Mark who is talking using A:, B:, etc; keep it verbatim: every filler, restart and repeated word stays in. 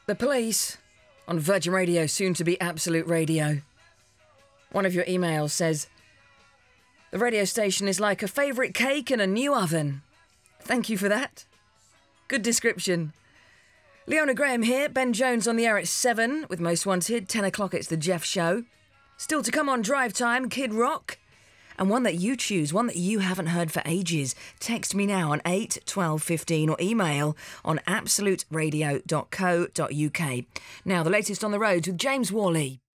A: The Police on Virgin Radio, soon to be Absolute Radio. One of your emails says, the radio station is like a favourite cake in a new oven. Thank you for that. Good description. Leona Graham here, Ben Jones on the air at seven with Most Wanted. ten o'clock it's The Jeff Show. Still to come on Drive Time, Kid Rock. And one that you choose, one that you haven't heard for ages. Text me now on eight twelve fifteen or email on absolute radio dot co dot uk. Now, the latest on the roads with James Worley.